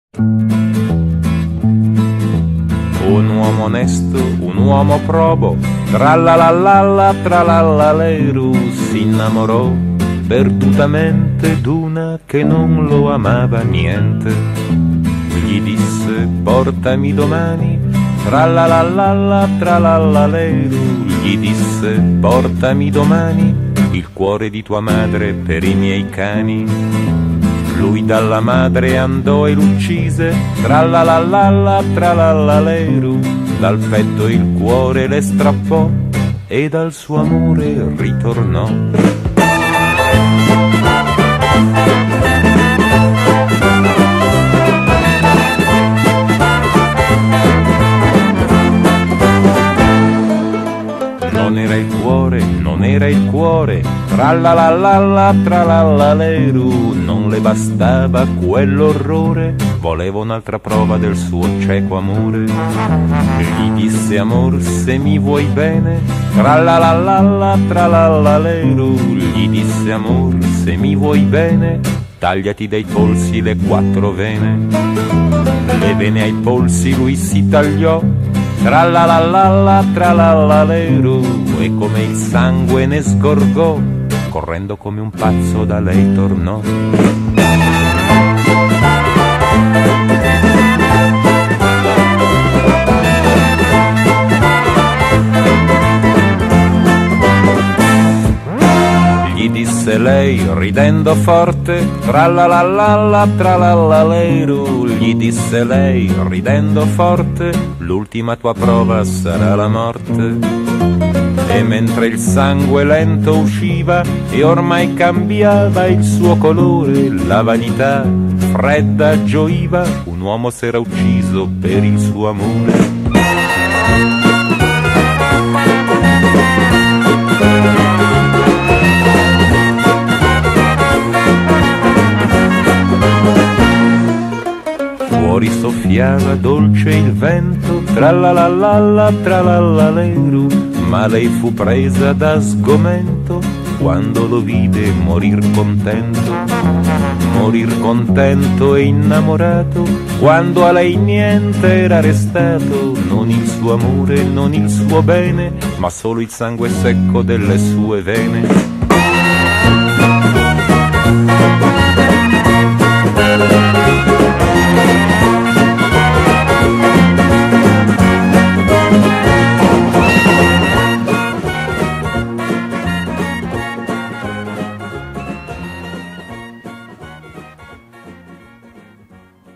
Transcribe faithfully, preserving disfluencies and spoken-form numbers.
Un uomo onesto, un uomo probo, tralalala, tralalaleru, si innamorò perdutamente d'una che non lo amava niente. Gli disse portami domani, tralalala, tralalaleru, gli disse portami domani il cuore di tua madre per i miei cani. Lui dalla madre andò e l'uccise, tralalala, tralalaleru, dal petto il cuore le strappò e dal suo amore ritornò. Non era il cuore, non era il cuore, tralalala, tralalaleru, non le bastava quell'orrore, voleva un'altra prova del suo cieco amore. Gli disse amor se mi vuoi bene, tralalala, tralalaleru, gli disse amor se mi vuoi bene, tagliati dai polsi le quattro vene. Le vene ai polsi lui si tagliò, tralalala, tralalaleru, e come il sangue ne sgorgò, correndo come un pazzo da lei tornò. Gli disse lei ridendo forte, tralalala, tralalaleru, gli disse lei ridendo forte, l'ultima tua prova sarà la morte. E mentre il sangue lento usciva e ormai cambiava il suo colore, la vanità fredda gioiva, un uomo s'era ucciso per il suo amore. Fuori soffiava dolce il vento, tralalala, tralalaleru, ma lei fu presa da sgomento quando lo vide morir contento. Morir contento e innamorato, quando a lei niente era restato, non il suo amore, non il suo bene, ma solo il sangue secco delle sue vene.